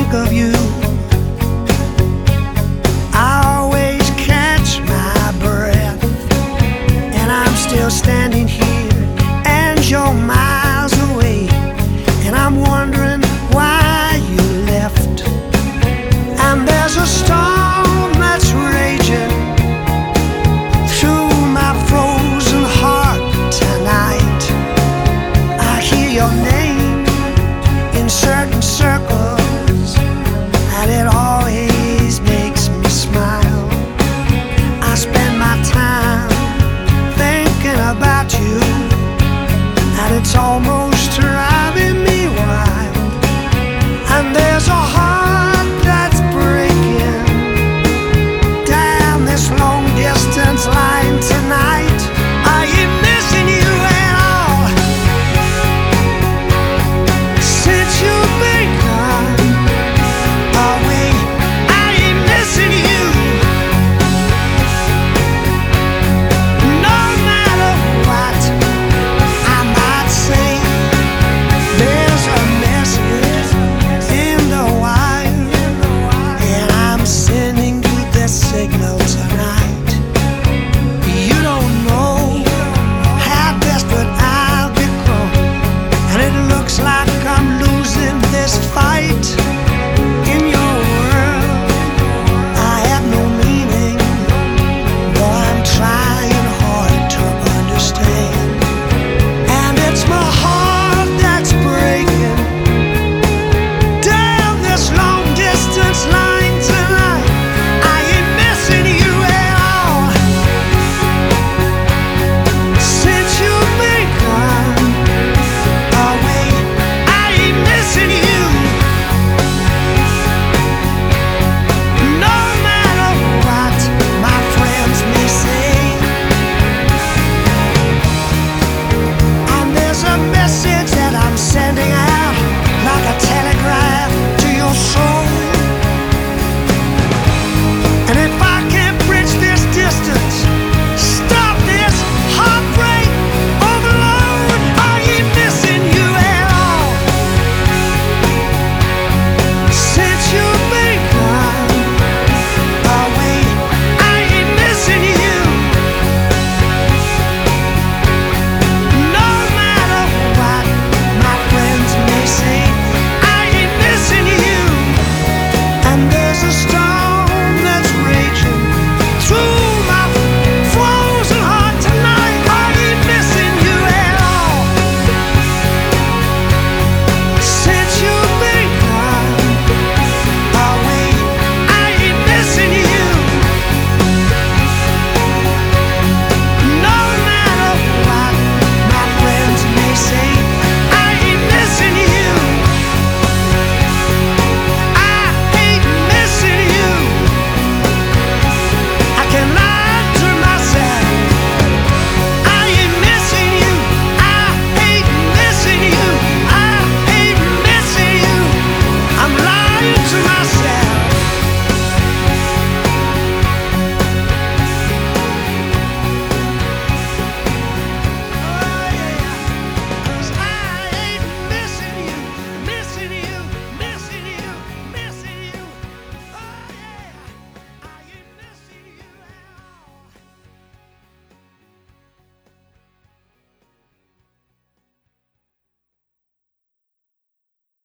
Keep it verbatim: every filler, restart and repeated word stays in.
think of you, I always catch my breath, and I'm still standing here and you're miles away, and I'm wondering why you left. And there's a storm that's raging through my frozen heart tonight. I hear your name in certain circles, and it always makes me smile. I spend my time thinking about you, and it's almost